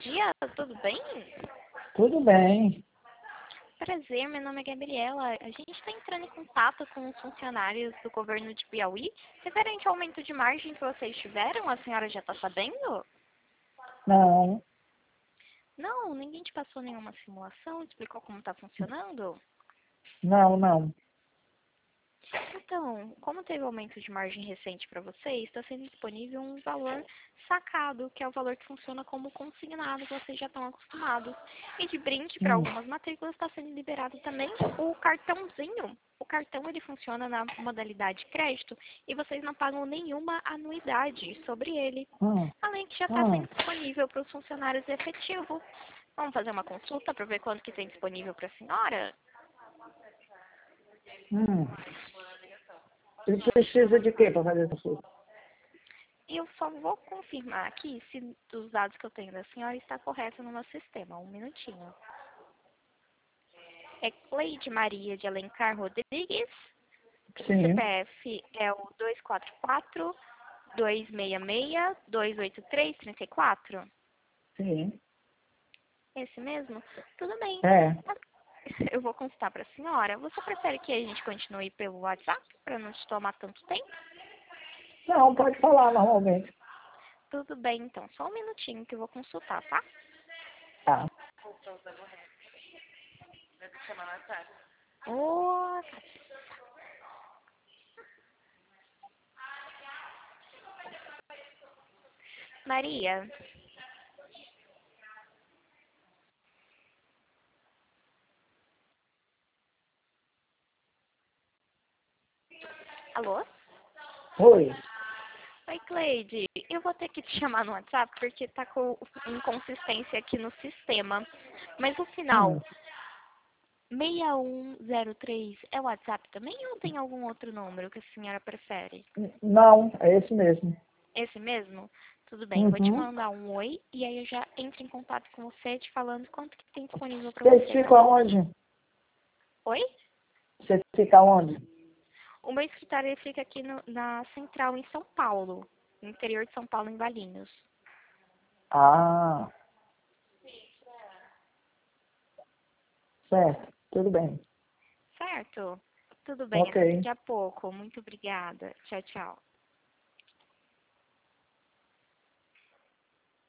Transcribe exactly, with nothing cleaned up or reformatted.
dia, tudo bem? Tudo bem. Prazer, meu nome é Gabriela. A gente está entrando em contato com os funcionários do governo de Piauí referente ao aumento de margem que vocês tiveram. A senhora já está sabendo? Não, Não, ninguém te passou nenhuma simulação, explicou como está funcionando? não, não. Então, como teve aumento de margem recente para vocês, está sendo disponível um valor sacado, que é o valor que funciona como consignado, que vocês já estão acostumados. E de brinde para Hum, algumas matrículas está sendo liberado também o cartãozinho. O cartão ele funciona na modalidade crédito e vocês não pagam nenhuma anuidade sobre ele. hum, Além que já está hum, sendo disponível para os funcionários efetivos. Vamos fazer uma consulta para ver quanto que tem disponível para a senhora? hum. Ele precisa de quê para fazer isso? Eu só vou confirmar aqui se os dados que eu tenho da senhora está correto no nosso sistema. Um minutinho. É Cleide Maria de Alencar Rodrigues. O Sim, C P F é o dois quatro quatro, dois seis seis, dois oito três, três quatro. sim. Esse mesmo? Tudo bem. É. Eu vou consultar para a senhora. Você prefere que a gente continue pelo WhatsApp para não te tomar tanto tempo? Não, pode falar normalmente. Tudo bem, então. Só um minutinho que eu vou consultar, tá? Tá. Ô, Maria. Alô? Oi. Oi, Cleide. Eu vou ter que te chamar no WhatsApp porque tá com inconsistência aqui no sistema. Mas o final Hum. seis um zero três é o WhatsApp também ou tem algum outro número que a senhora prefere? Não, é esse mesmo. Esse mesmo? Tudo bem, eu vou te Uhum. mandar um oi e aí eu já entro em contato com você te falando quanto que tem disponível para Você você, tá fica bom? onde? Oi? Você fica onde? O meu escritório ele fica aqui no- na Central em São Paulo, no interior de São Paulo, em Valinhos. Ah, certo. Tudo bem. Certo? Tudo bem, Ok. até daqui a pouco. Muito obrigada. Tchau, tchau.